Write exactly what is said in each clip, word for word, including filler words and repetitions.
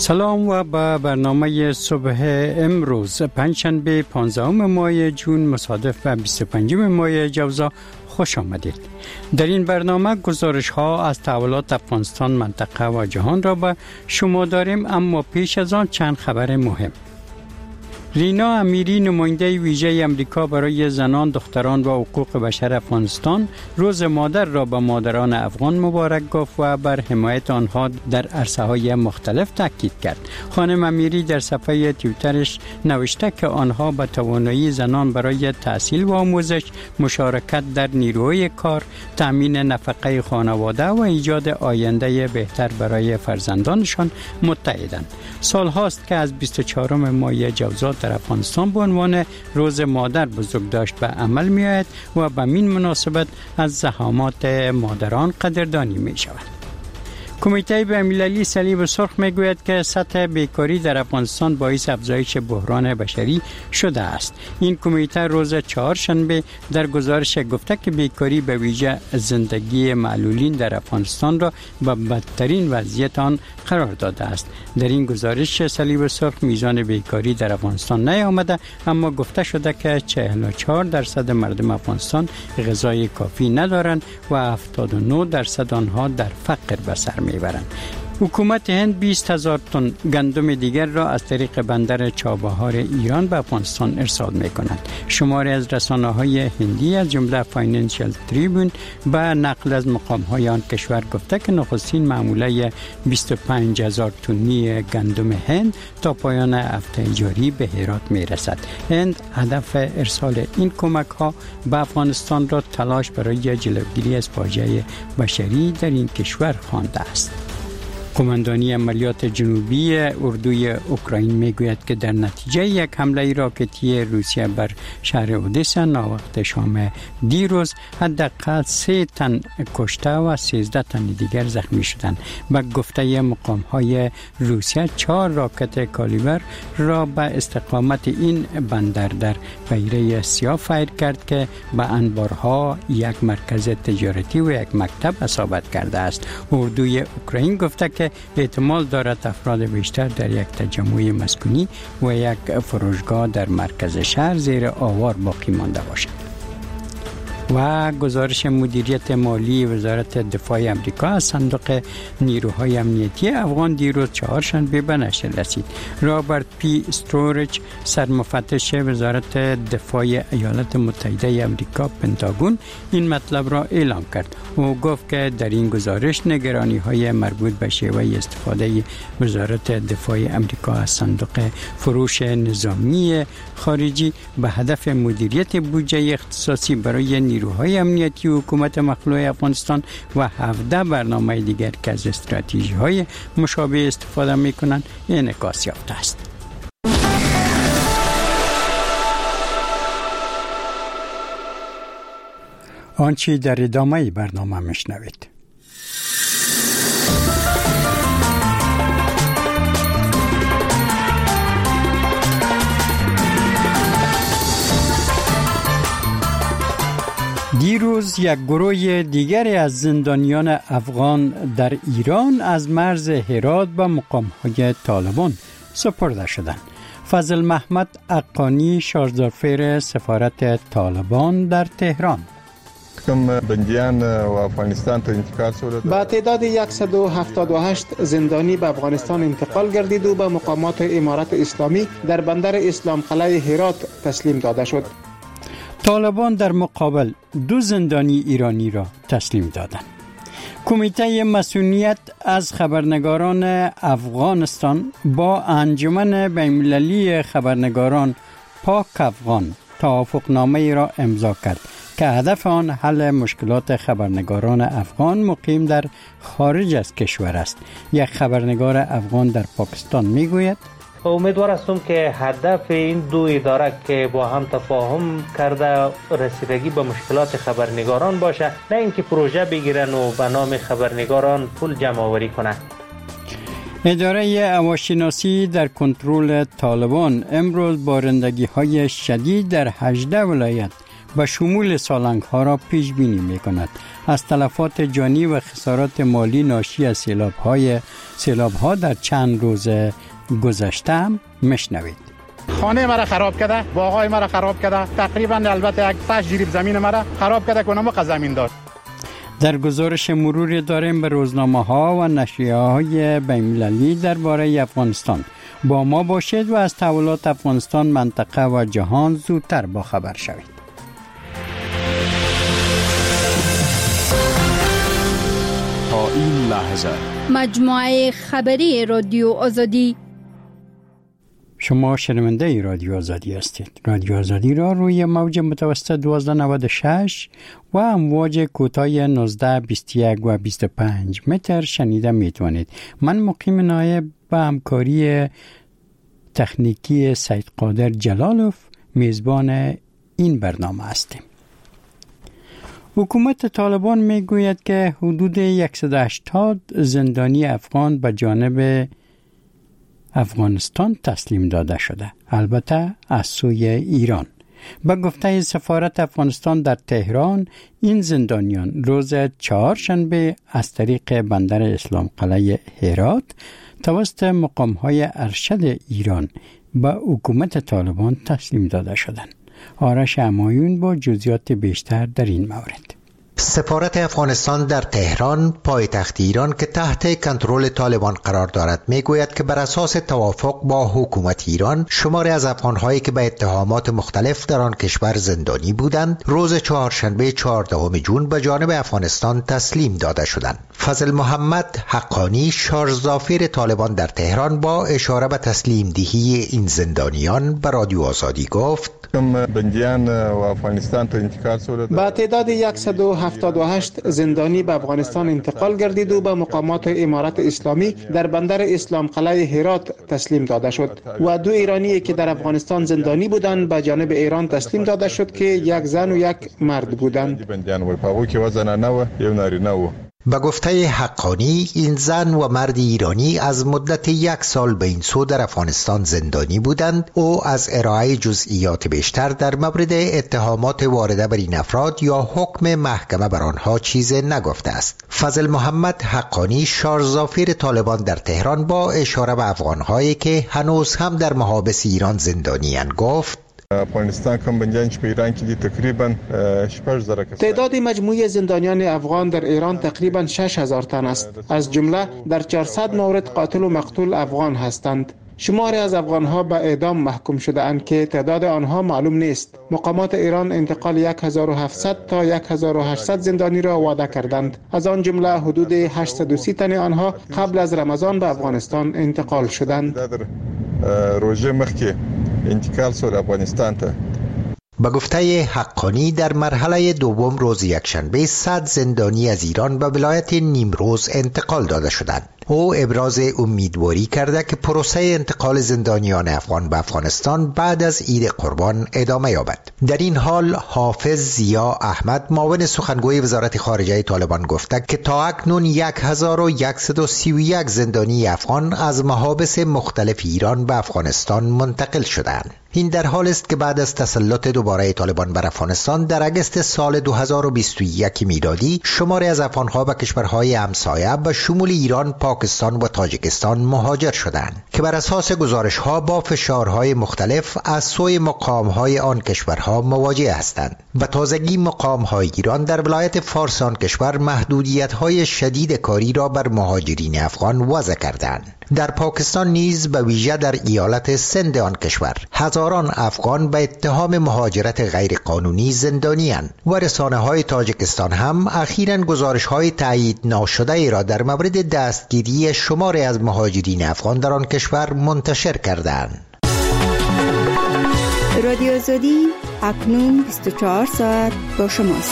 سلام و به برنامه صبح امروز پنجشنبه پانزدهم ماه جون مصادف به بیست و پنجم ماه جوزا خوش آمدید. در این برنامه گزارش ها از تحولات افغانستان، منطقه و جهان را به شما داریم، اما پیش از آن چند خبر مهم. رینا امیری، نماینده ویژه امریکا برای زنان، دختران و حقوق بشر افغانستان، روز مادر را به مادران افغان مبارک گفت و بر حمایت آنها در عرصه‌های مختلف تاکید کرد. خانم امیری در صفحه توییترش نوشته که آنها به توانایی زنان برای تحصیل و آموزش، مشارکت در نیروی کار، تامین نفقه خانواده و ایجاد آینده بهتر برای فرزندانشان متحدند. سال هاست که از بیست و چهارم ماه جوزا در افغانستان به عنوان روز مادر بزرگداشت به عمل می آید و به این مناسبت از زحمات مادران قدردانی می شود. کمیته بین‌المللی صلیب سرخ میگوید که سطح بیکاری در افغانستان باعث افزایش بحران بشری شده است. این کمیته روز چهارشنبه در گزارش گفته که بیکاری به ویژه زندگی معلولین در افغانستان را به بدترین وضعیت آن قرار داده است. در این گزارش صلیب سرخ میزان بیکاری در افغانستان نیامده، اما گفته شده که چهل و چهار درصد مردم افغانستان غذای کافی ندارند و هفتاد و نه درصد آنها در فقر به سر میبرند. حکومت هند بیست هزار تن گندم دیگر را از طریق بندر چابهار ایران به افغانستان ارسال می کند. شماری از رسانه‌های هندی از جمله فاینانشل تریبون به نقل از مقام‌های آن کشور گفته که نخستین معامله بیست و پنج هزار تنی گندم هند تا پایان هفته جاری به هرات می رسد. هند هدف ارسال این کمک‌ها به افغانستان را تلاش برای جلوگیری از فاجعه بشری در این کشور خوانده است. قماندانی عملیات جنوبی اردوی اوکراین میگوید که در نتیجه یک حمله راکتی روسیه بر شهر اودسا ناوقت شام دیروز حداقل سه تن کشته و سیزده تن دیگر زخمی شدند. به گفته مقام‌های روسیه چهار راکت کالیبر را به استقامت این بندر در بحیره سیاه فایر کرد که به انبارها، یک مرکز تجارتی و یک مکتب اصابت کرده است. اردوی اوکراین گفته که احتمال دارد افراد بیشتر در یک تجمع مسکونی و یک فروشگاه در مرکز شهر زیر آوار باقی مانده باشند. و گزارش مدیریت مالی وزارت دفاع امریکا از صندوق نیروهای امنیتی افغان دیروز چهارشنبه به نشر رسید. رابرت پی استورج، سرمفتش وزارت دفاع ایالات متحده امریکا پنتاگون، این مطلب را اعلام کرد. او گفت که در این گزارش نگرانی‌های مربوط به شیوه استفاده وزارت دفاع امریکا از صندوق فروش نظامی خارجی به هدف مدیریت بودجه اختصاصی برای نیروهای امنیتی حکومت مخلوع افغانستان و هفده برنامه دیگر که از استراتژی‌های مشابه استفاده می‌کنند انعکاس یافته است. آنچه در ادامه برنامه میشنوید. دیروز یک گروه دیگری از زندانیان افغان در ایران از مرز هرات به مقام‌های طالبان سپرده شدند. فضل محمد اقانی، شارژدارفر سفارت طالبان در تهران: کم بندیان و افغانستان ته انتقال شده. با تعداد صد و هفتاد و هشت زندانی به افغانستان انتقال گردید و به مقامات امارت اسلامی در بندر اسلام قلعه هرات تسلیم داده شد. طالبان در مقابل دو زندانی ایرانی را تسلیم دادند. کمیته مسئولیت از خبرنگاران افغانستان با انجمن بین‌المللی خبرنگاران پاک افغان توافقنامه را امضا کرد که هدف آن حل مشکلات خبرنگاران افغان مقیم در خارج از کشور است. یک خبرنگار افغان در پاکستان میگوید: امیدوار هستم که هدف این دو اداره که با هم تفاهم کرده رسیدگی به مشکلات خبرنگاران باشه، نه اینکه پروژه بگیرن و به نام خبرنگاران پول جمع آوری کنند. اداره هواشناسی در کنترل طالبان امروز بارندگی‌های شدید در هجده ولایت و شمول سالنگ ها را پیش بینی می کند. از تلفات جانی و خسارات مالی ناشی از سیلاب های سیلاب ها در چند روز گذشته هم مشنوید. خانه مرا خراب کرده، باغای مرا خراب کرده، تقریبا البته یک تاش جریب زمین مرا خراب کرده کنم و زمین دار. در گزارش مروری داریم به روزنامه ها و نشریه های بین‌المللی درباره افغانستان. با ما باشید و از تحولات افغانستان، منطقه و جهان زودتر با خبر شوید. تا این لحظه مجموعه خبری رادیو آزادی. شما شنونده رادیو آزادی هستید. رادیو آزادی را روی موج متوسط دوازده نود و شش و امواج کوتاه نوزده بیست و یک و بیست و پنج متر شنیده میتوانید. من مقیم نایب به همکاری تکنیکی سید قادر جلالوف میزبان این برنامه هستیم. حکومت طالبان میگوید که حدود صد و هشتاد زندانی افغان به جانب افغانستان تسلیم داده شده، البته از سوی ایران. به گفته سفارت افغانستان در تهران، این زندانیان روز چهارشنبه از طریق بندر اسلام قلعه هرات توسط مقام‌های ارشد ایران به حکومت طالبان تسلیم داده شدند. آرش همایون با جزئیات بیشتر در این مورد. سفارت افغانستان در تهران، پایتخت ایران که تحت کنترل طالبان قرار دارد، میگوید که بر اساس توافق با حکومت ایران، شماری از افغان‌هایی که به اتهامات مختلف در آن کشور زندانی بودند، روز چهارشنبه چهاردهم جون به جانب افغانستان تسلیم داده شدند. فضل محمد حقانی، شارژ طالبان در تهران، با اشاره به تسلیم دهی این زندانیان به رادیو آزادی گفت: بندیان و افغانستان تا انتقال شده. با تعداد صد و هفتاد و هشت زندانی به افغانستان انتقال گردید و به مقامات امارت اسلامی در بندر اسلام قلعه هرات تسلیم داده شد و دو ایرانی که در افغانستان زندانی بودند به جانب ایران تسلیم داده شد که یک زن و یک مرد بودند. بندیان و پاگو که وزنانه و یو نارینه و به گفته حقانی، این زن و مرد ایرانی از مدت یک سال به این سو در افغانستان زندانی بودند. او از ارائه جزئیات بیشتر در مورد اتهامات وارده بر این افراد یا حکم محکمه بر آنها چیزی نگفته است. فضل محمد حقانی، شارژ طالبان در تهران، با اشاره به افغان‌هایی که هنوز هم در محابس ایران زندانی‌اند گفت: افغانستان کم بندیان چې په ایران کې دي تقریبا شپږ زره کسان. تعداد مجموعی زندانیان افغان در ایران تقریبا شش هزار تن است. از جمله در چهارصد مورد قاتل و مقتول افغان هستند. شماری از افغانها به اعدام محکوم شده اند که تعداد آنها معلوم نیست. مقامات ایران انتقال یک هزار و هفتصد تا یک هزار و هشتصد زندانی را وعده کردند. از آن جمله حدود هشتصد و سی تن آنها قبل از رمضان به افغانستان انتقال شدند. روزه مخکې انتقال شد افغانستان ته. به گفته حقانی، در مرحله دوم روز یکشنبه صد زندانی از ایران به ولایت نیمروز انتقال داده شدند. او ابراز امیدواری کرده که پروسه انتقال زندانیان افغان به افغانستان بعد از عید قربان ادامه یابد. در این حال حافظ ضیا احمد، معاون سخنگوی وزارت خارجه طالبان، گفته که تا اکنون یک هزار و صد و سی و یک زندانی افغان از محابس مختلف ایران به افغانستان منتقل شدند. این در حال است که بعد از تسلط دوباره طالبان بر افغانستان در اگست سال دو هزار و بیست و یک میلادی، شماری از افغانها به کشورهای همسایه به شمول ایران، پاکستان و تاجیکستان مهاجر شدند که بر اساس گزارش‌ها با فشارهای مختلف از سوی مقام‌های آن کشورها مواجه هستند. و تازگی مقام‌های ایران در ولایت فارس آن کشور محدودیت‌های شدید کاری را بر مهاجرین افغان وضع کردند. در پاکستان نیز به ویژه در ایالت سند آن کشور هزاران افغان به اتهام مهاجرت غیرقانونی زندانی‌اند و رسانه‌های تاجیکستان هم اخیراً گزارش‌های تایید ناشده ای را در مورد دستگیری شماری از مهاجرین افغان در آن کشور منتشر کردند. رادیو آزادی اکنون بیست و چهار ساعت با شماست.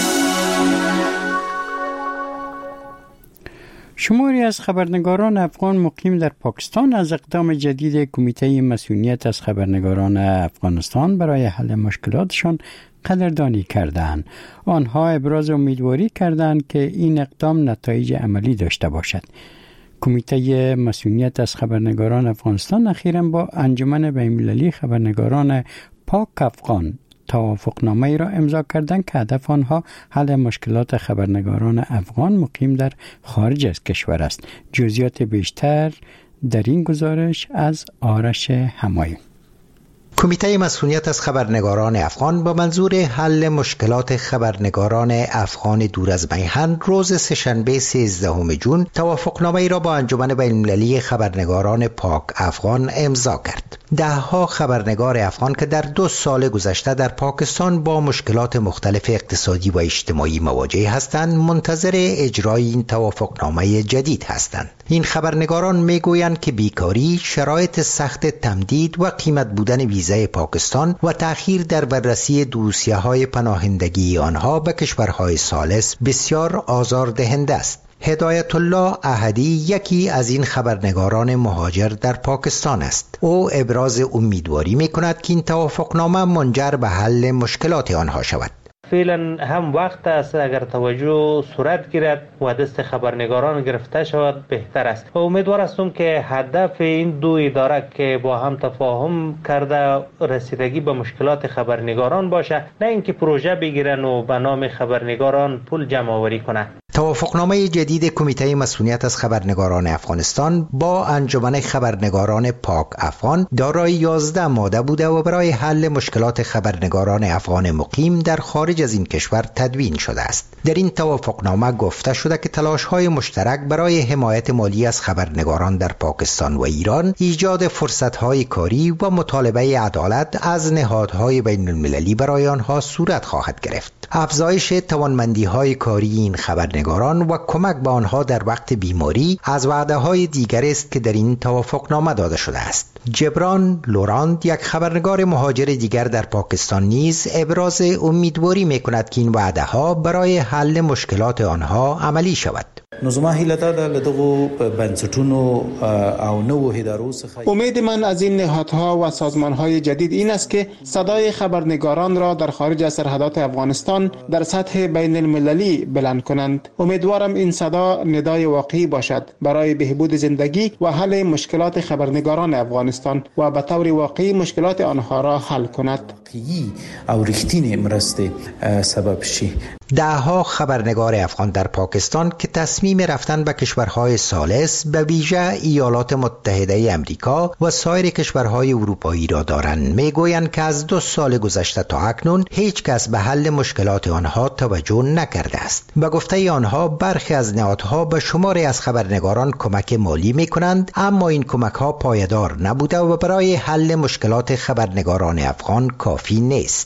شماری از خبرنگاران افغان مقیم در پاکستان از اقدام جدید کمیته مسئولیت از خبرنگاران افغانستان برای حل مشکلاتشان قدردانی کردند. آنها ابراز امیدواری کردند که این اقدام نتایج عملی داشته باشد. کمیته مسئولیت از خبرنگاران افغانستان اخیراً با انجمن بین‌المللی خبرنگاران پاک افغان توافقنامه را امضا کردند که هدف آنها حل مشکلات خبرنگاران افغان مقیم در خارج از کشور است. جزئیات بیشتر در این گزارش از آرش همایون. کمیته مسئولیت از خبرنگاران افغان با منظور حل مشکلات خبرنگاران افغان دور از میهن روز سه‌شنبه سیزدهم جون توافقنامه را با انجمن بین‌المللی خبرنگاران پاک افغان امضا کرد. ده ها خبرنگار افغان که در دو سال گذشته در پاکستان با مشکلات مختلف اقتصادی و اجتماعی مواجه هستند منتظر اجرای این توافقنامه جدید هستند. این خبرنگاران میگویند که بیکاری، شرایط سخت تمدید و قیمت بودن ویزای پاکستان و تأخیر در بررسی دوسیه‌های پناهندگی آنها به کشورهای ثالث بسیار آزاردهنده است. هدایت الله احدی یکی از این خبرنگاران مهاجر در پاکستان است. او ابراز امیدواری می‌کند که این توافقنامه منجر به حل مشکلات آنها شود. فعلا هم وقت است اگر توجه صورت گیرد و دست خبرنگاران گرفته شود بهتر است و امیدوار هستم که هدف این دو اداره که با هم تفاهم کرده رسیدگی به مشکلات خبرنگاران باشه، نه اینکه پروژه بگیرن و به نام خبرنگاران پول جمع آوری کنند. توافقنامه جدید کمیته مسئولیت از خبرنگاران افغانستان با انجمن خبرنگاران پاک افغان دارای یازده ماده بوده و برای حل مشکلات خبرنگاران افغان مقیم در خارج از این کشور تدوین شده است. در این توافقنامه گفته شده که تلاش‌های مشترک برای حمایت مالی از خبرنگاران در پاکستان و ایران، ایجاد فرصت‌های کاری و مطالبه عدالت از نهادهای بین‌المللی برای آنها صورت خواهد گرفت. افزایش توانمندی‌های کاری این خبرنگاران و کمک به آنها در وقت بیماری از وعده‌های دیگر است که در این توافقنامه داده شده است. جبران لوراند، یک خبرنگار مهاجر دیگر در پاکستان، نیز ابراز امیدواری می‌کند که این وعده‌ها برای حل مشکلات آنها عملی شود. امید من از این نهادها و سازمانهای جدید این است که صدای خبرنگاران را در خارج از سرحدات افغانستان در سطح بین المللی بلند کنند. امیدوارم این صدا ندای واقعی باشد برای بهبود زندگی و حل مشکلات خبرنگاران افغانستان و به طور واقعی مشکلات آنها را حل کند. ده ها خبرنگار افغان در پاکستان که تصمیم رفتن به کشورهای ثالث به ویژه ایالات متحده امریکا و سایر کشورهای اروپایی را دارند میگویند که از دو سال گذشته تا اکنون هیچ کس به حل مشکلات آنها توجه نکرده است. به گفته آنها برخی از نهادها به شماری از خبرنگاران کمک مالی میکنند، اما این کمک ها پایدار نبوده و برای حل مشکلات خبرنگاران افغان کافی نیست.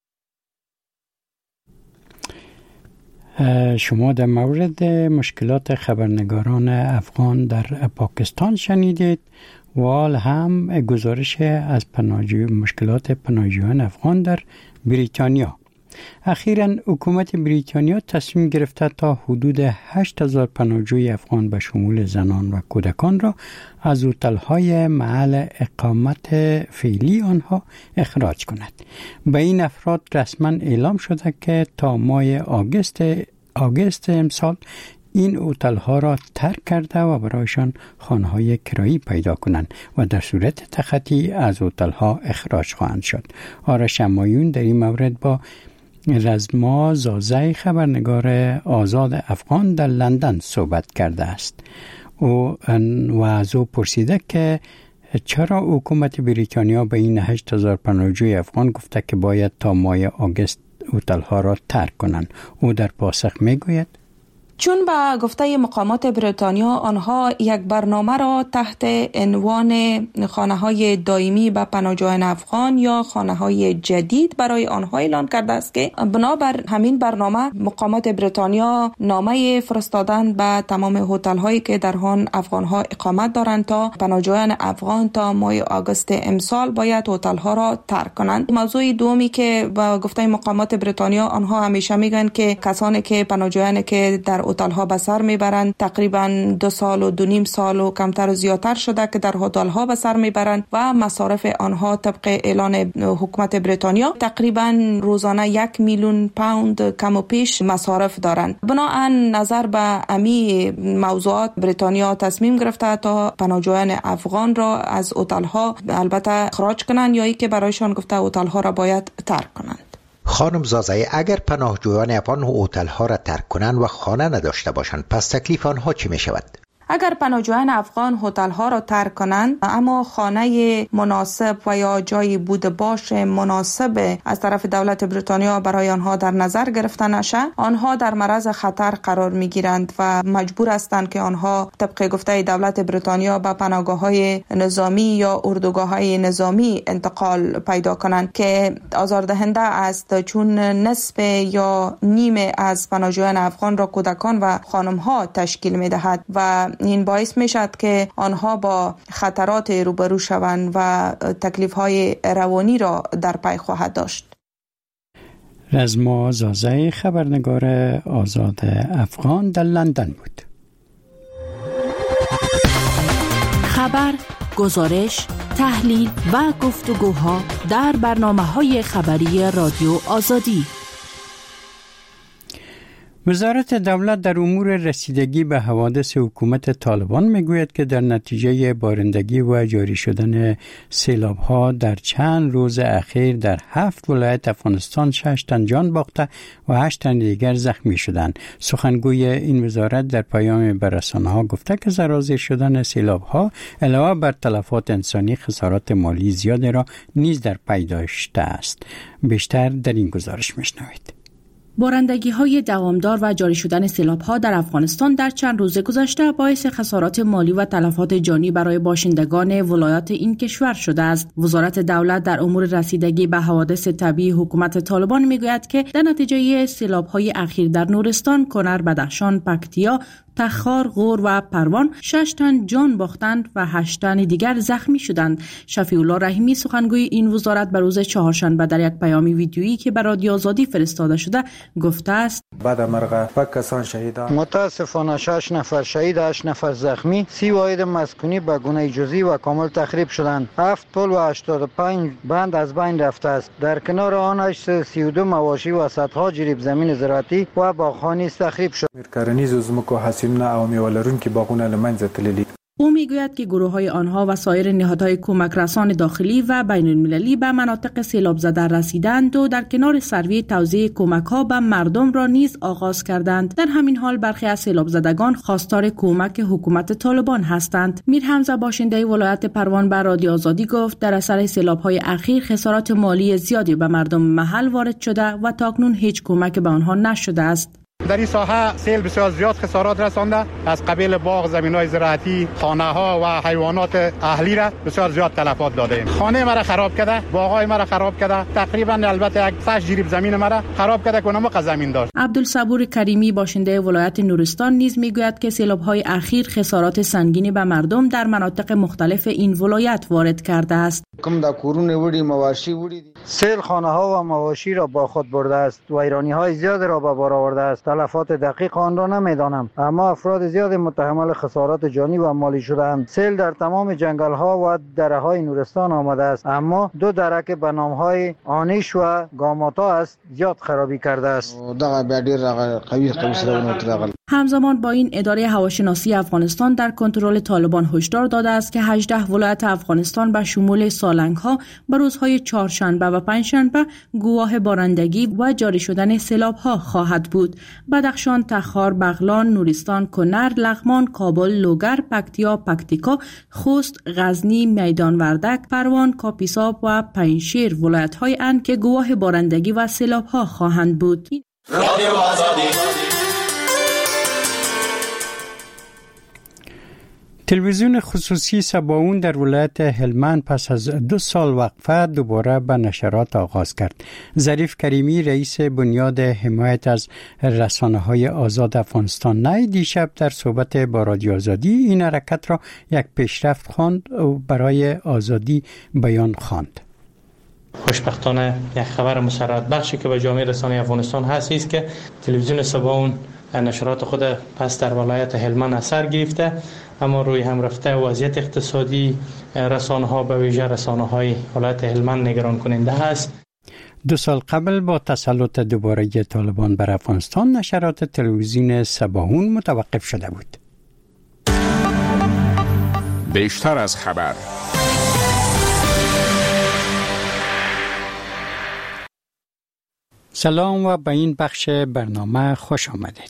شما در مورد مشکلات خبرنگاران افغان در پاکستان شنیدید و حال هم گزارش از پناهجوی مشکلات پناهجویان افغان در بریتانیا. اخیراً حکومت بریتانیا تصمیم گرفته تا حدود هشت هزار پناهجوی افغان به شمول زنان و کودکان را از هتل‌های محل اقامت فعلی آنها اخراج کند. به این افراد رسما اعلام شده که تا ماه آگوست آگوست امسال این هتل‌ها را ترک کرده و برایشان خانه‌های کرایی پیدا کنند و در صورت تخطی از هتل‌ها اخراج خواهند شد. آرش همایون در این مورد با رزما زازه خبرنگار آزاد افغان در لندن صحبت کرده است. او و از او پرسیده که چرا حکومت بریتانیا به این هشت هزار پناهجوی افغان گفته که باید تا ماه آگوست هتل‌ها را ترک کنند. او در پاسخ میگوید چون به گفته مقامات بریتانیا آنها یک برنامه را تحت عنوان خانه‌های دائمی به پناهجویان افغان یا خانه‌های جدید برای آنها اعلان کرده است که بنابر همین برنامه مقامات بریتانیا نامه فرستادن به تمام هتل‌هایی که در آن افغان‌ها اقامت دارند تا پناهجویان افغان تا ماه آگوست امسال باید هتل‌ها را ترک کنند. موضوع دومی که به گفته مقامات بریتانیا آنها همیشه میگن که کسانی که پناهجویان که در هتل‌ها به سر میبرند تقریبا دو سال و دو نیم سال و کمتر و زیادتر شده که در هتل‌ها به سر میبرند و مصارف آنها طبق اعلان حکومت بریتانیا تقریبا روزانه یک میلیون پوند کم و پیش مصارف دارند. بنابراین نظر به امی موضوعات بریتانیا تصمیم گرفته تا پناهجویان افغان را از هتل‌ها البته اخراج کنند یا ای که برایشان گفته هتل‌ها را باید ترک کنند. خانم زازای، اگر پناهجویان افغان هتل‌ها را ترک کنند و خانه نداشته باشند، پس تکلیف آنها چی می شود؟ اگر پناهجویان افغان هتل‌ها را ترک کنند اما خانه مناسب و یا جای بود باش مناسب از طرف دولت بریتانیا برای آنها در نظر گرفته نشه، آنها در معرض خطر قرار می‌گیرند و مجبور هستند که آنها طبق گفته دولت بریتانیا به پناهگاه‌های نظامی یا اردوگاه‌های نظامی انتقال پیدا کنند که آزاردهنده است، چون نصف یا نیم از پناهجویان افغان را کودکان و خانم‌ها تشکیل می‌دهد و این باعث می شد که آنها با خطرات روبرو شوند و تکلیف‌های روانی را در پی خواهد داشت. رزما زازای، خبرنگار آزاد افغان، در لندن بود. خبر، گزارش، تحلیل و گفتگوها در برنامه‌های خبری رادیو آزادی. وزارت دولت در امور رسیدگی به حوادث حکومت طالبان میگوید که در نتیجه بارندگی و جاری شدن سیلاب‌ها در چند روز اخیر در هفت ولایت افغانستان شش تن جان باخته و هشت تن دیگر زخمی شدند. سخنگوی این وزارت در پیام به رسانه‌ها گفته که سرازیر شدن سیلاب‌ها علاوه بر تلفات انسانی خسارات مالی زیادی را نیز در پی داشته است. بیشتر در این گزارش میشنوید. بارندگی‌های دوامدار و جاری شدن سیلاب‌ها در افغانستان در چند روز گذشته باعث خسارات مالی و تلفات جانی برای باشندگان ولایات این کشور شده است. وزارت دولت در امور رسیدگی به حوادث طبیعی حکومت طالبان میگوید که در نتیجه سیلاب‌های اخیر در نورستان، کنر، بدخشان، پکتیا، تخار، غور و پروان شش تن جان باختند و هشت تن دیگر زخمی شدند. شفیع الله رحیمی، سخنگوی این وزارت، به روز چهارشنبه در یک پیام ویدیویی که به رادیو آزادی فرستاده شده گفته است: بعد مرغ و کسان شهیدان، متاسفانه شش نفر شهید، هشت نفر زخمی، سی واحد مسکونی به گونه جزئی و کامل تخریب شدند. هفت پل و هشتاد و پنج بند از بین رفته است. در کنار آن هشتصد و سی و دو مواشی و صدها جریب زمین زراعتی و باغخوانی تخریب شد. کرنیز زمکو حاصلنا او میوه‌لرونکي که باغونه له منځه تللي. او میگوید که گروه‌های آنها و سایر نهادهای کمک رسان داخلی و بین المللی به مناطق سیلاب زده رسیدند و در کنار سروی توزیع کمک‌ها به مردم را نیز آغاز کردند. در همین حال برخی از سیلاب زدگان خواستار کمک حکومت طالبان هستند. میر حمزه، باشنده ولایت پروان، به رادیو آزادی گفت در اثر سیلاب‌های اخیر خسارات مالی زیادی به مردم محل وارد شده و تاکنون هیچ کمک به آنها نشده است. در این ساحه سیل بسیار زیاد خسارات رسانده، از قبیل باغ، زمین‌های زراعتی، خانه‌ها و حیوانات اهلی را بسیار زیاد تلفات داده ایم. خانه مرا خراب کرده، باغ‌های مرا خراب کرده، تقریبا البته یک صد جریب زمین مرا خراب کرده که اونم زمین داشت. عبدالصبور کریمی، باشنده ولایت نورستان، نیز میگوید که سیلاب‌های اخیر خسارات سنگینی به مردم در مناطق مختلف این ولایت وارد کرده است. کوم د کورونه وړي مواشي وړي سیل خانه‌ها و مواشی را با خود برده است و ویرانی‌های زیاد را به بار آورده است. تلفات دقیق آن را نمی‌دانم، اما افراد زیاد متحمل خسارات جانی و مالی شده‌اند. سیل در تمام جنگل‌ها و دره‌های نورستان آمده است، اما دو دره که به نام‌های آنیش و گاماتا است زیاد خرابی کرده است. دغه ډیر قوی قوی سره. همزمان با این، اداره هواشناسی افغانستان در کنترل طالبان هشدار داده است که هجده ولایت افغانستان به شمول سالنگ‌ها به روزهای چهارشنبه و پنجشنبه گواه بارندگی و جاری شدن سیلاب‌ها خواهد بود. بدخشان، تخار، بغلان، نورستان، کنر، لغمان، کابل، لوگر، پکتیا، پکتیکا، خوست، غزنی، میدان وردک، پروان، کاپیسا و پنجشیر ولایت‌های اند که گواه بارندگی و سیلاب‌ها خواهند بود. رادیو آزادی. تلویزیون خصوصی سباون در ولایت هلمند پس از دو سال وقفه دوباره به نشرات آغاز کرد. ظریف کریمی، رئیس بنیاد حمایت از رسانه‌های آزاد افغانستان نای، دیشب در صحبت با رادیو آزادی این حرکت را یک پیشرفت خواند و برای آزادی بیان خواند. خوشبختانه یک خبر مسرت بخشی که به جامعه رسانه افغانستان هست است که تلویزیون سباون نشرات خود پس در ولایت هلمند اثر گرفته، اما روی هم رفته وضعیت اقتصادی رسانه ها به ویژه رسانه های ولایت هلمند نگران کننده است. دو سال قبل با تسلط دوباره طالبان بر افغانستان نشرات تلویزیون سباون متوقف شده بود. بیشتر از خبر. سلام و به این بخش برنامه خوش آمدید.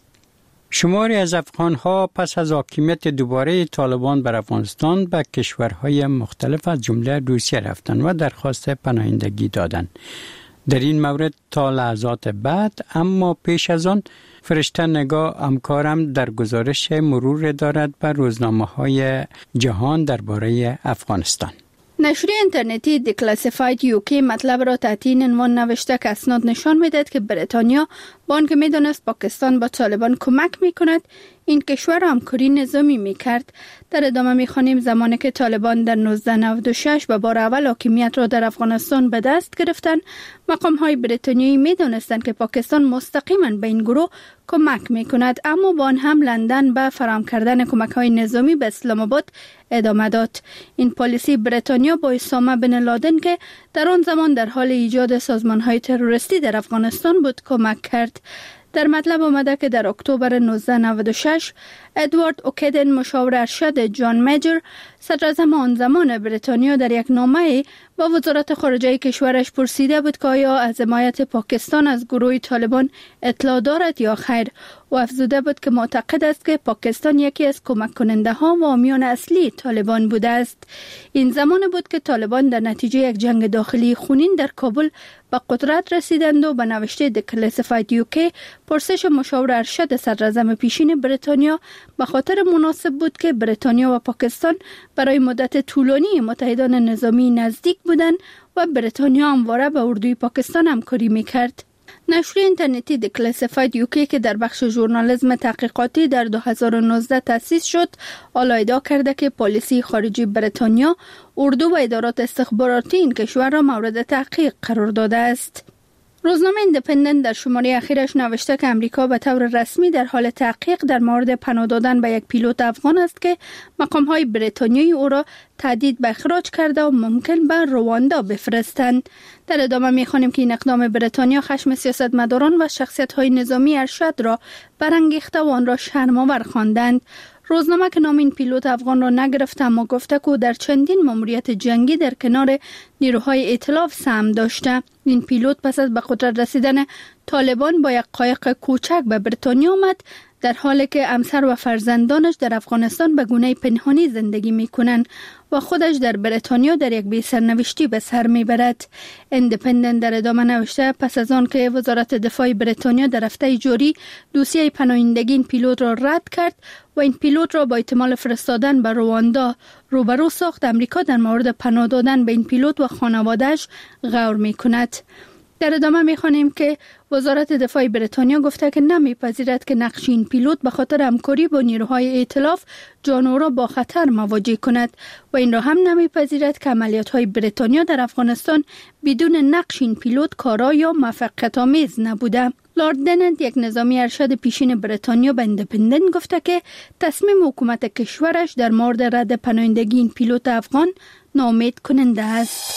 شماری از افغان‌ها پس از حاکمیت دوباره طالبان بر افغانستان به کشورهای مختلف از جمله روسیه رفتند و درخواست پناهندگی دادند. در این مورد تا لحظات بعد، اما پیش از آن فرشته نگاه همکارم در گزارش مرور دارد بر روزنامه‌های جهان درباره افغانستان. نشریه اینترنتی دیکلاسیفاید یوکی مطلب را تحت این عنوان نوشته که اسناد نشان می‌دهد که بریتانیا با آنکه می‌دانست پاکستان با طالبان کمک می‌کند، این کشور را همکاری نظامی می‌کرد. در ادامه می‌خوانیم زمانی که طالبان در نوزده نود و شش به بار اول حاکمیت را در افغانستان به دست گرفتند، مقام‌های بریتانیایی می‌دانستند که پاکستان مستقیما به این گروه کمک می‌کند، اما با آن هم لندن به فراهم کردن کمک‌های نظامی به اسلام آباد ادامه داد. این پالیسی بریتانیا با اسامه بن لادن که در آن زمان در حال ایجاد سازمان‌های تروریستی در افغانستان بود کمک کرد. در مطلب آمده که در اکتبر نوزده نود و شش ادوارد اوکیدن مشاور ارشد جان میجر صدراعظم آن زمان بریتانیا در یک نامه با وزارت خارجه کشورش پرسیده بود که آیا از حمایت پاکستان از گروه طالبان اطلاع دارد یا خیر، و افزوده بود که معتقد است که پاکستان یکی از کمک کننده ها و حامیان اصلی طالبان بوده است. این زمان بود که طالبان در نتیجه یک جنگ داخلی خونین در کابل به قدرت رسیدند و به نوشته دیکلاسیفاید یوکی پرسش مشاور ارشد صدراعظم پیشین بریتانیا به خاطر مناسب بود که بریتانیا و پاکستان برای مدت طولانی متحدان نظامی نزدیک بودند و بریتانیا همواره با اردوی پاکستان همکاری میکرد. نشریه اینترنتی دیکلاسیفاید یوکی که در بخش ژورنالیسم تحقیقاتی در دو هزار و نوزده تأسیس شد، حالا ادعا کرده که پالیسی خارجی بریتانیا اردو و ادارات استخباراتی این کشور را مورد تحقیق قرار داده است. روزنامه ایندیپندنت در شماره اخیرش نوشته که امریکا به طور رسمی در حال تحقیق در مورد پناه دادن به یک پیلوت افغان است که مقام‌های بریتانیایی او را تهدید به اخراج کرده و ممکن به رواندا بفرستند. در ادامه می‌خوانیم که این اقدام بریتانیا خشم سیاستمداران و شخصیت‌های نظامی ارشد را برانگیخته و آن را شرم‌آور خواندند. روزنامه که نام این پیلوت افغان را نگرفت، اما گفته که در چندین ماموریت جنگی در کنار نیروهای ائتلاف سهم داشته. این پیلوت پس از به قدرت رسیدن طالبان با یک قایق کوچک به بریتانیا آمد، در حالی که همسر و فرزندانش در افغانستان به گونه پنهانی زندگی میکنند و خودش در بریتانیا در یک بی سرنوشتی به سر میبرد. ایندیپندنت در ادامه نوشته پس از آن که وزارت دفاع بریتانیا در هفته جاری دوسیه پناهندگی این پیلوت را رد کرد و این پیلوت را با احتمال فرستادن به رواندا روبرو ساخت، امریکا در مورد پناه دادن به این پیلوت و خانواده‌اش غور میکند. در ادامه می‌خوانیم که وزارت دفاع بریتانیا گفته که نمی‌پذیرد که نقش این پیلوت به خاطر همکاری با نیروهای ائتلاف جان او را با خطر مواجه کند و این را هم نمی‌پذیرد که عملیات‌های بریتانیا در افغانستان بدون نقش این پیلوت کارا یا موفقیت‌آمیز نبوده. لارد دننت یک نظامی ارشد پیشین بریتانیا به ایندیپندنت گفته که تصمیم حکومت کشورش در مورد رد پناهندگی این پیلوت افغان ناامید کننده است.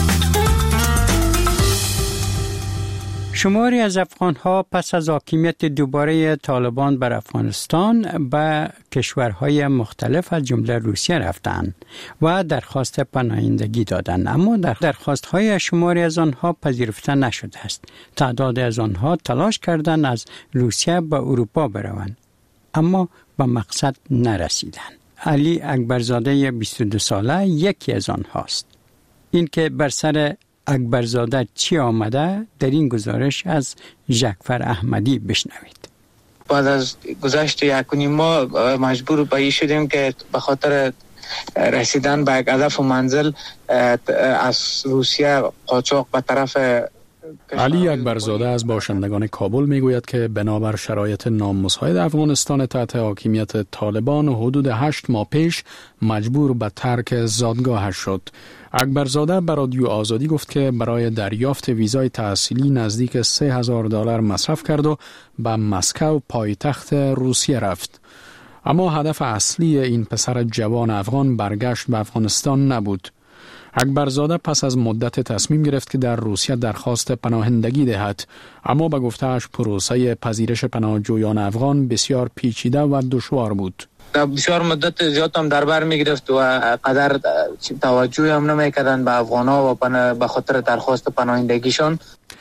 شماری از افغان‌ها پس از حاکمیت دوباره طالبان بر افغانستان به کشورهای مختلف از جمله روسیه رفتند و درخواست پناهندگی دادند، اما در درخواست‌های شماری از آنها پذیرفته نشده است. تعداد از آنها تلاش کردند از روسیه به اروپا بروند، اما به مقصد نرسیدند. علی اکبرزاده بیست و دو ساله یکی از آنهاست. این که بر سر اکبرزاده چی آمده در این گزارش از ژکفر احمدی بشنوید. بعد از گذشت یک و نیم ماه مجبور به این شدیم که به خاطر رسیدن به یک هدف و منزل از روسیه قاچاق به طرف علی اکبرزاده از باشندگان کابل میگوید که بنابر شرایط نامساعد افغانستان تحت حاکمیت طالبان حدود هشت ماه پیش مجبور به ترک زادگاهش شد. اکبرزاده به رادیو آزادی گفت که برای دریافت ویزای تحصیلی نزدیک سه هزار دلار مصرف کرد و به مسکو پایتخت روسیه رفت. اما هدف اصلی این پسر جوان افغان برگشت به افغانستان نبود. اکبرزاده پس از مدت تصمیم گرفت که در روسیه درخواست پناهندگی دهد، اما به گفته‌اش پروسه پذیرش پناهجویان افغان بسیار پیچیده و دشوار بود. بسیار مدت زیاد هم در بر میگرفت و قدر توجه هم نمیکردن به افغان‌ها و به خاطر درخواست پناهندگیشان.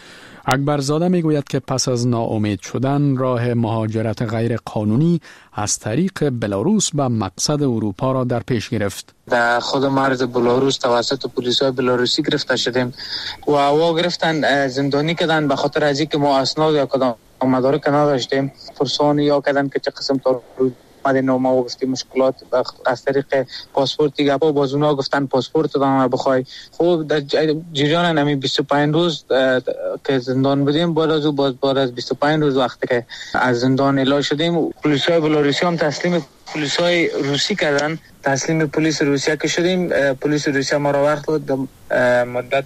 اکبرزاده میگوید که پس از ناامید شدن راه مهاجرت غیر قانونی از طریق بلاروس به مقصد اروپا را در پیش گرفت. در خود مرز بلاروس توسط پلیسای بلاروسی گرفته شدیم و وا گرفتن زندانی کردن به خاطر از اینکه ما اسناد یا کدام مدارک نداشتیم. پرسان یا کردن که چه قسم تا مدن ما گفتیم مشکلات از طریق پاسپورت دیگه با باز اونا گفتن پاسپورت دادن بخوای. خب در جریان نمی بیست و پنج روز که زندان بودیم بعد از باز بعد از بیست و پنج روز وقتی که از زندان اعلام شدیم پلیسای بلاروسی هم تسلیم پلیسای روسی کردن. تسلیم پلیس روسیه که شدیم پلیس روسیه ما را وقت داد مدت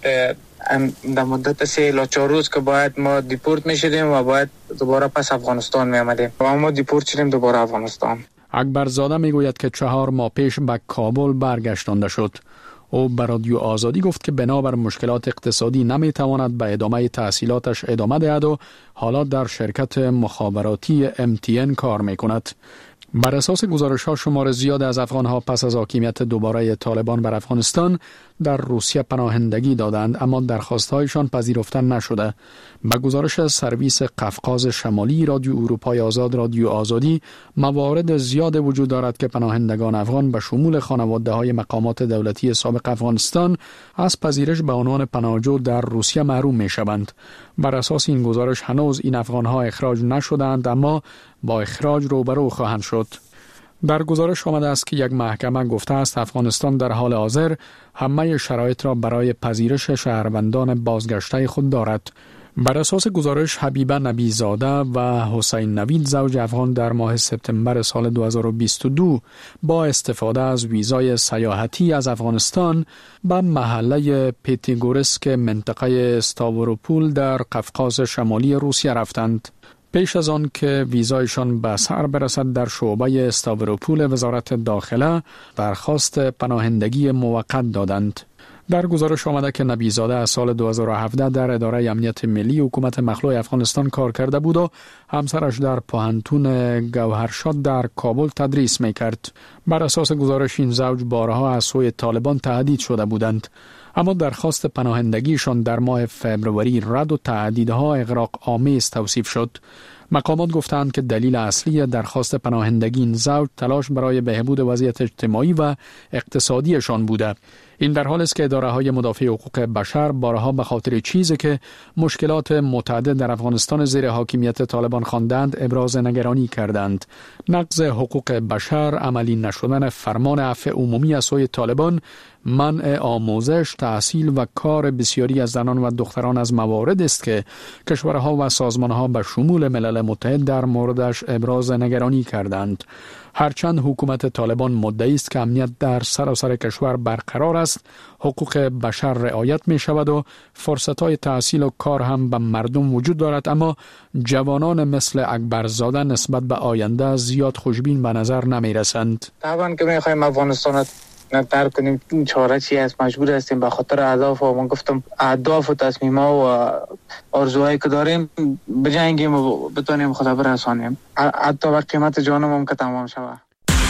در مدت سه الی چهار روز که باید ما دیپورت می شدیم و باید دوباره پس افغانستان می آمدیم و ما دیپورت شدیم دوباره افغانستان. اکبرزاده می گوید که چهار ماه پیش به کابل برگشتانده شد. او به رادیو آزادی گفت که بنابر مشکلات اقتصادی نمی تواند به ادامه تحصیلاتش ادامه دهد و حالا در شرکت مخابراتی ام تی ان کار می کند. بر اساس گزارش‌ها شمار زیاد از افغان‌ها پس از حاکمیت دوباره طالبان بر افغانستان در روسیه پناهندگی دادند اما درخواست‌هایشان پذیرفته نشده. به گزارش سرویس قفقاز شمالی رادیو اروپای آزاد رادیو آزادی موارد زیاد وجود دارد که پناهندگان افغان به شمول خانواده‌های مقامات دولتی سابق افغانستان از پذیرش به عنوان پناهجو در روسیه محروم می‌شوند. بر اساس این گزارش هنوز این افغان‌ها اخراج نشدند اما با اخراج روبرو خواهند شد. در گزارش آمده است که یک محکمه گفته است افغانستان در حال حاضر همه شرایط را برای پذیرش شهروندان بازگشته خود دارد. بر اساس گزارش حبیبه نبیزاده و حسین نوید زوج افغان در ماه سپتامبر سال دو هزار و بیست و دو با استفاده از ویزای سیاحتی از افغانستان به محله پیتیگورسک منطقه استاوروپول در قفقاز شمالی روسیه رفتند. پیش از آن که ویزایشان به سر برسد در شعبه استاوروپول وزارت داخله درخواست پناهندگی موقت دادند. در گزارش آمده که نبیزاده از سال دو هزار و هفده در اداره امنیت ملی حکومت مخلوع افغانستان کار کرده بود و همسرش در پوهنتون گوهرشاد در کابل تدریس میکرد. بر اساس گزارش این زوج بارها از سوی طالبان تهدید شده بودند اما درخواست پناهندگیشان در ماه فبروری رد و تهدیدها اغراق آمیز توصیف شد. مقامات گفتند که دلیل اصلی درخواست پناهندگی این زوج تلاش برای بهبود وضعیت اجتماعی و اقتصادیشان بوده. این در حالی است که اداره‌های مدافع حقوق بشر بارها به خاطر چیزی که مشکلات متعدد در افغانستان زیر حاکمیت طالبان خواندند ابراز نگرانی کردند. نقض حقوق بشر، عملی نشدن فرمان عفو عمومی از سوی طالبان، منع آموزش، تحصیل و کار بسیاری از زنان و دختران از موارد است که کشورها و سازمانها به شمول ملل متحد در موردش ابراز نگرانی کردند. هرچند حکومت طالبان مدعی است که امنیت در سراسر کشور برقرار است، حقوق بشر رعایت می شود و فرصت‌های تحصیل و کار هم به مردم وجود دارد اما جوانان مثل اکبرزاده نسبت به آینده زیاد خوشبین به نظر نمی رسند. طبعا که می خواهیم افغانستان ترک کنیم این چاره چی است مجبور هستیم به خاطر اهداف و من گفتم اهداف و تصمیم‌ها و آرزوهایی که داریم بجنگیم و بتونیم خدا برسانیم حتی به قیمت جانم هم که تمام شود.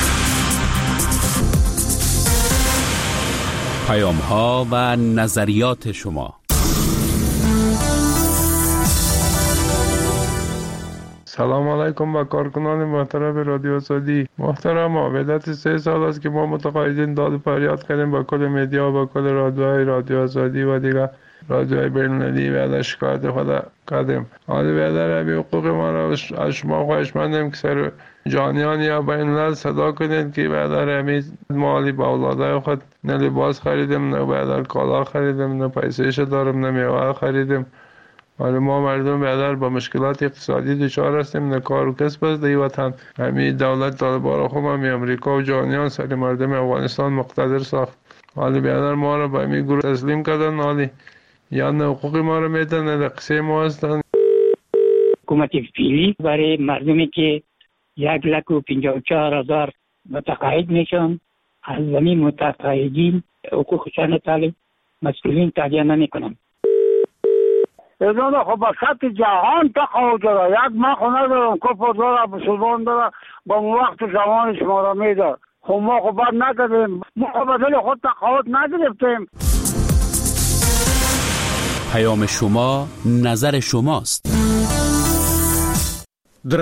پیام‌ها و نظریات شما. سلام علیکم با کارکنان محترم رادیو آزادی. محترم مدت سه سال است که ما متقاعدین داد و فریاد کردیم با کل مدیا و با کل رادیوهای رادیو آزادی و دیگر رادیوهای بین‌المللی و شکایت خود کردیم. حالا بیادر همی حقوق ما را از شما خواهش مندیم که سر جانیان یا بین‌الملل صدا کنید که بیادر همی مالی با اولادای خود نه لباس خریدیم، نه بیادر کالا خریدیم، نه پیسهش دارم، نه میوه خریدیم. ولی ما مردم بیادر با مشکلات اقتصادی دچار هستیم، نه کار و کسب است در وطن. همین دولت طالبان را خود همین امریکا و جهانیان سر مردم افغانستان مقتدر ساخت. حالی بیادر ما را به همین گروه تسلیم کردن، حالی یا نه حقوق ما را میدن نه دقیقه ما هستن. حکومت فعلی برای مردمی که یک لک و پنجاه و چهار هزار متقاعد میشن از زمین متقاعدین حقوقشان طالب مسئولین تهیه نمیکنن. اینا خب با سطح جهان تقاعد داره. یک من خونه دارم کفر داره بسلمان داره با وقت زمان شما را میده. خب ما خب باید نداریم، ما خب بدل خود تقاعد نگرفتیم. پیام شما نظر شماست.